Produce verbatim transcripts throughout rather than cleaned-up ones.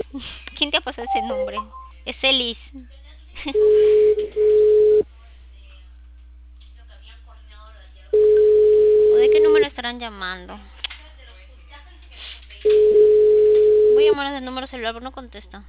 ¿Quién te ha pasado ese nombre? Es Elis. ¿O de qué número estarán llamando? Voy a llamar desde el número celular, pero no contesta.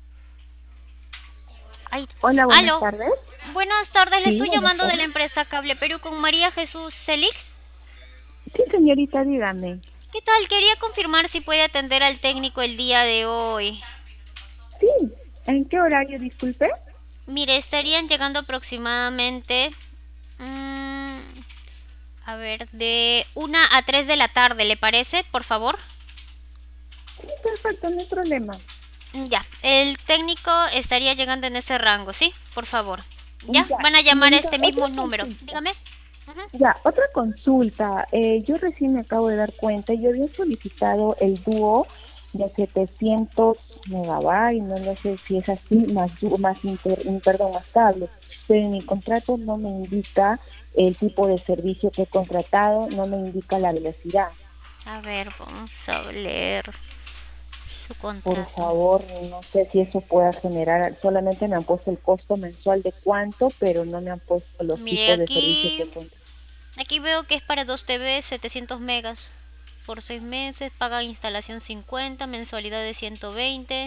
Ay, Hola, buenas aló. tardes. Buenas tardes, le Sí, estoy buenas llamando de la tardes. empresa Cable Perú con María Jesús Celix. Sí, señorita, dígame. ¿Qué tal? Quería confirmar si puede atender al técnico el día de hoy. Sí, ¿en qué horario, disculpe? Mire, estarían llegando aproximadamente, mm, a ver, de una a tres de la tarde, ¿le parece? Por favor. Sí, perfecto, no hay problema. Ya, el técnico estaría llegando en ese rango, ¿sí? Por favor. Ya, Ya, van a llamar a señorita, este otra mismo número. consulta. Dígame. Ujú. Ya, otra consulta. Eh, yo recién me acabo de dar cuenta, yo había solicitado el dúo de setecientos megabytes, no lo sé si es así, más, dúo- más inter, mm, perdón, más cable, pero en mi contrato no me indica el tipo de servicio que he contratado, no me indica la velocidad. A ver, vamos a leer su Por contrato. favor, no sé si eso pueda generar, solamente me han puesto el costo mensual de cuánto, pero no me han puesto los Mire, tipos de servicio que aquí, cuento. aquí veo que es para dos T V, setecientos megas por seis meses, paga instalación cincuenta, mensualidad de ciento veinte.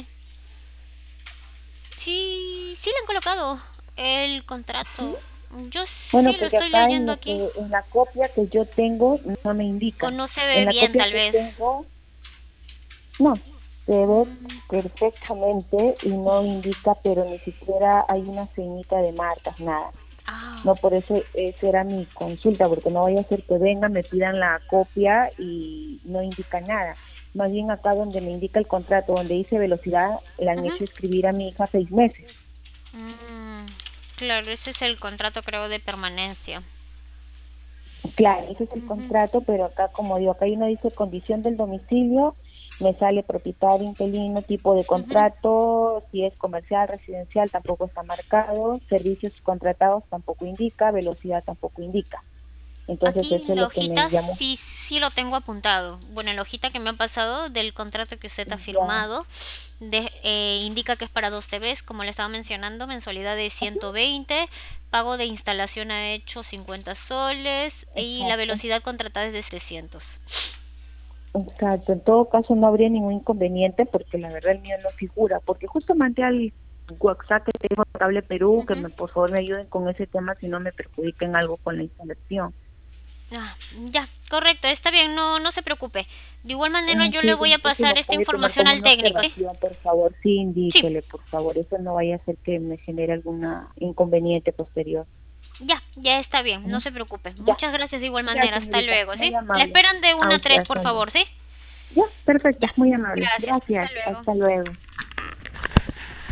Sí, sí le han colocado el ¿Sí? contrato. Yo Bueno, sí lo porque estoy acá en leyendo lo aquí. que, en la copia que yo tengo no me O indica. no se ve En la bien, copia tal que vez. tengo, no, se ve perfectamente y no indica, pero ni siquiera hay una ceñita de marcas, nada. Ah, No, por eso esa era mi consulta, porque no vaya a ser que vengan, me pidan la copia y no indica nada. Más bien acá donde me indica el contrato, donde dice velocidad, le han ujú. hecho escribir a mi hija seis meses. Mm, claro, ese es el contrato, creo, de permanencia. Claro, ese es el Ujú, contrato, pero acá, como digo, acá uno dice condición del domicilio, me sale propietario, inquilino, tipo de ujú. contrato, si es comercial, residencial, tampoco está marcado, servicios contratados tampoco indica, velocidad tampoco indica. Entonces Aquí eso en es la lo que me hojita llamó. sí, sí lo tengo apuntado. Bueno, en la hojita que me ha pasado del contrato que usted ha Ya. firmado, de- eh, indica que es para dos T Vs, como le estaba mencionando, mensualidad de ciento veinte, pago de instalación ha hecho cincuenta soles y la Exacto, velocidad contratada es de trescientos. exacto. En todo caso no habría ningún inconveniente porque la verdad el mío no figura, porque justo mandé al WhatsApp que tengo Cable Perú que Ujú. me por favor me ayuden con ese tema si no me perjudiquen algo con la instalación. Ah, ya, correcto, está bien, no, no se preocupe. De igual manera Mm, yo le sí, voy a no sé si pasar lo esta puede tomar información como al una técnico, ¿sí? observación, por favor, sí Sí, indíquele, por favor, eso no vaya a hacer que me genere alguna inconveniente posterior. ya, ya está bien, no ¿Mm? se preocupe. Ya, Muchas gracias de igual ya manera, hasta señorita, luego, ¿sí? muy La amable. esperan de A una a usted, tres, por hasta luego. favor, ¿sí? Ya, perfecto, Ya, muy amable. gracias, hasta Gracias, luego. hasta luego.